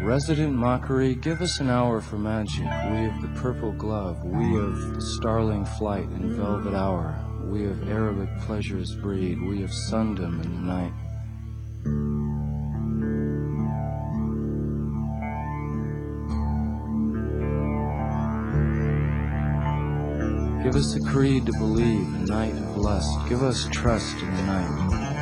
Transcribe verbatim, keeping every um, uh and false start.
Resident mockery, give us an hour for magic. We of the purple glove, we of the starling flight and velvet hour, we of Arabic pleasures breed, we of sundom in the night. Give us a creed to believe, a night of lust. Give us trust in the night.